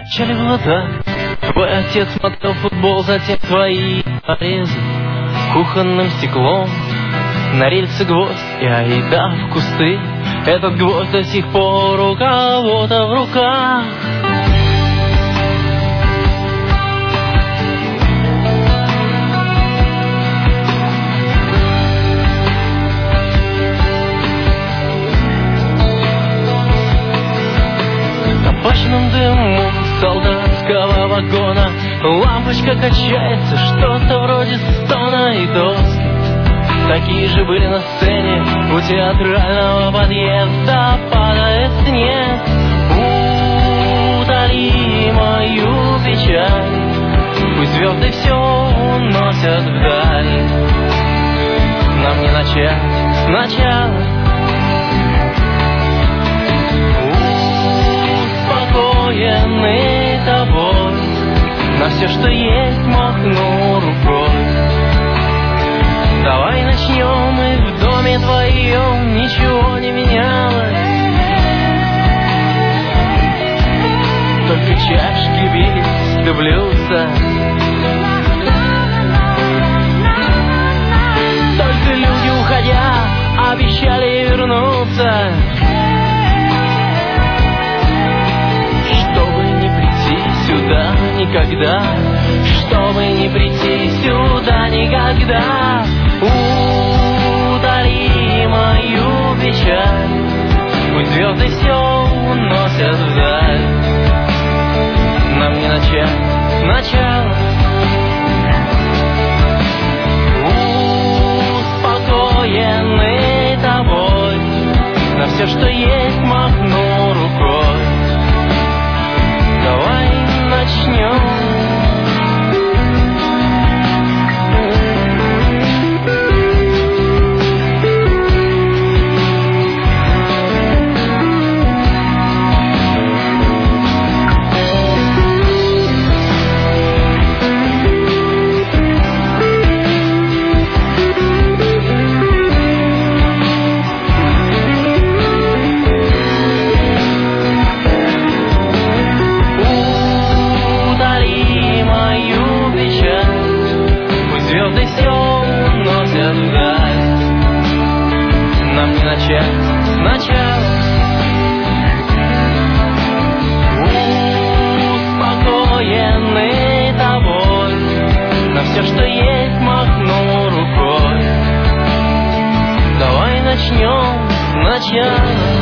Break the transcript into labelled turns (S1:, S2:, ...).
S1: качали глаза. Твой отец смотрел футбол, затем твои порезы кухонным стеклом. На рельсы гвоздь и айда в кусты. Этот гвоздь до сих пор у кого-то в руках. Табачным дымом солдатского вагона лампочка качается, что-то вроде стона, и доски такие же были на сцене. У театрального подъезда падает снег. Утоли мою печаль, пусть звезды все уносят вдаль. Нам не начать сначала. Успокоенный тобой, на все, что есть, махну рукой. Давай начнем, и в доме твоем ничего не менялось. Только чашки бились да блюдца. Только люди, уходя, обещали вернуться. Чтобы не прийти сюда никогда, чтобы не прийти сюда никогда. Утоли мою печаль, пусть звезды все уносят вдаль. Нам не начать сначала. Успокоенный тобой, на все, что есть, махну рукой. Давай начнем. Сначала. Успокоенный тобой, на все, что есть, махну рукой. Давай начнем сначала.